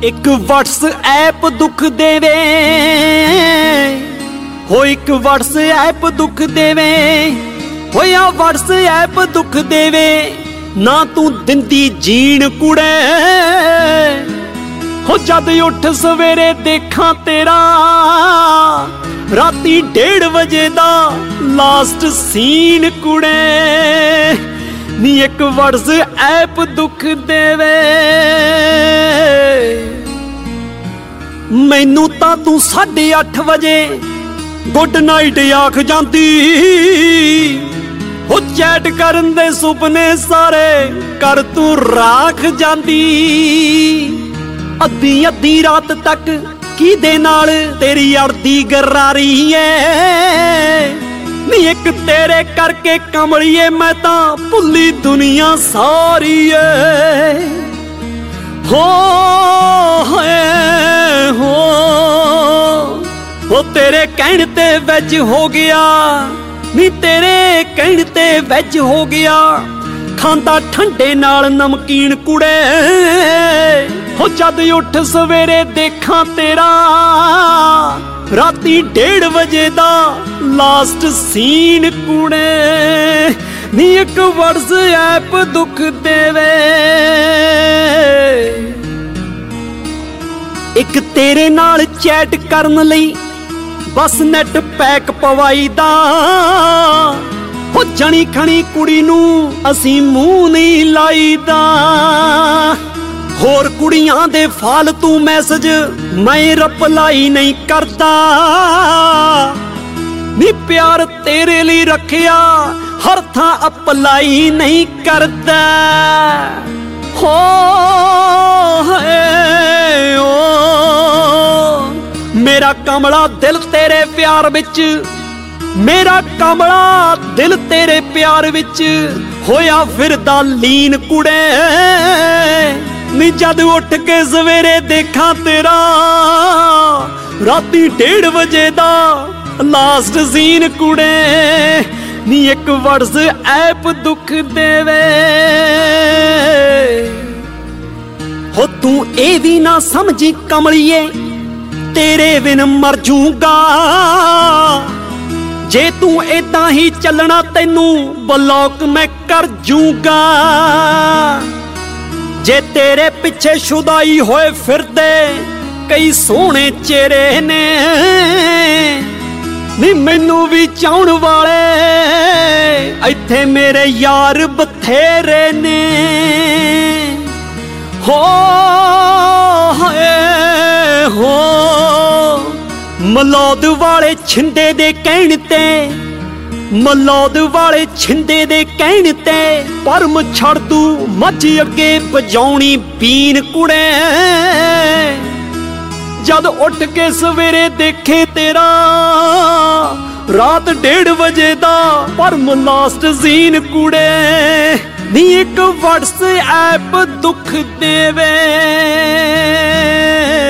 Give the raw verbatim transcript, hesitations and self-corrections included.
एक WhatsApp दुख देवे हो, एक WhatsApp दुख देवे हो, या WhatsApp दुख देवे ना तू दिंदी जीण कुड़े हो। जद उठ सवेरे देखा तेरा राती डेढ़ बजे दा लास्ट सीन कुड़े नी एक WhatsApp दुख देवे। मैनू तां तू साढ़े अठ बजे गुड नाइट आख जांदी हो, चैट करन दे सुपने सारे कर तू राख जांदी। अद्धी अद्धी रात तक की दे नाल तेरी अड़दी गरारी है नी एक तेरे करके कमलिए मैं तां भुल्ली दुनिया सारी है। हो हो हो तेरे कहण ते वैज हो गया नी, तेरे कहण ते वैज हो गया खांदा ठंडे नाल नमकीन कुड़े हो। जद उठ सवेरे देखा तेरा राती डेढ़ बजे दा लास्ट सीन कुड़े नी एक WhatsApp दुख देवे। एक तेरे नाल चैट करन लई बस नेट पैक पवाई दा हो, जनी खनी कुड़ी नू असी मूंह नहीं लाई दा। होर कुड़ियां दे फालतू मैसेज मैं रिप्लाई नहीं करता नी, प्यार तेरे लिए रखिया हर थां अप्लाई नहीं करता। हो ओ मेरा कमला दिल तेरे प्यार विच, मेरा कमला दिल तेरे प्यार विच होया फिरदा लीन कुड़े नी। जद उठ के सवेरे देखा तेरा राती डेढ़ बजे दा लास्ट सीन कुड़े नी एक WhatsApp दुख देवे। हो तू ए भी ना समझी कमलिए तेरे बिन मर जूंगा, जे तू इदां ही चलना तैनू ब्लॉक मैं कर जूंगा। जे तेरे पिछे शुदाई होए फिरदे कई सोहने चेहरे ने नी, मैनू भी चाहण वाले इत्थे मेरे यार बथेरे ने। हो हो मलौद वाले छिंदे दे कहण ते, मलौद वाले छिंदे दे कहण ते परम छड़ दू मझ अगे बजाउणी बीन कुड़े। जद उठ के सवेरे देखे तेरा रात डेढ़ बजे दा परम लास्ट सीन कुड़े नी एक WhatsApp दुख देवे।